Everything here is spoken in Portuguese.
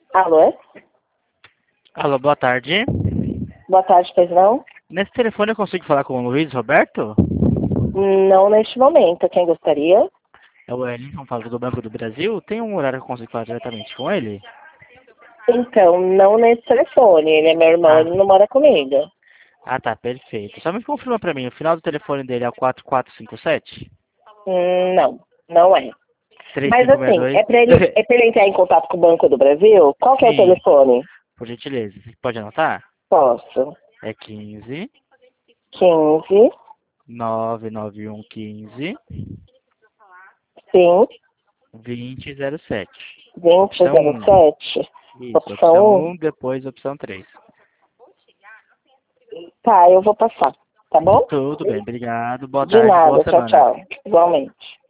Alô? Alô, boa tarde. Boa tarde, pois não? Nesse telefone eu consigo falar com o Luiz Roberto? Não neste momento. Quem gostaria? É o Wellington, falo do Banco do Brasil. Tem um horário que eu consigo falar diretamente com ele? Então, não nesse telefone. Ele é meu irmão, Ah, ele não mora comigo. tá, perfeito. Só me confirma pra mim, o final do telefone dele é o 4457? Não, não é. Mas assim, 3562? é pra ele entrar em contato com o Banco do Brasil? Qual que é o Sim, telefone? por gentileza. Você pode anotar? Posso. É 15 15, 99115 sim, 2007. Opção 1. 2007. Isso, opção Opção 1, depois opção 3. 1. Tá, eu vou passar. Tá bom? Tudo bem, obrigado. Boa De tarde, boa nada. Tchau, semana. tchau. Igualmente.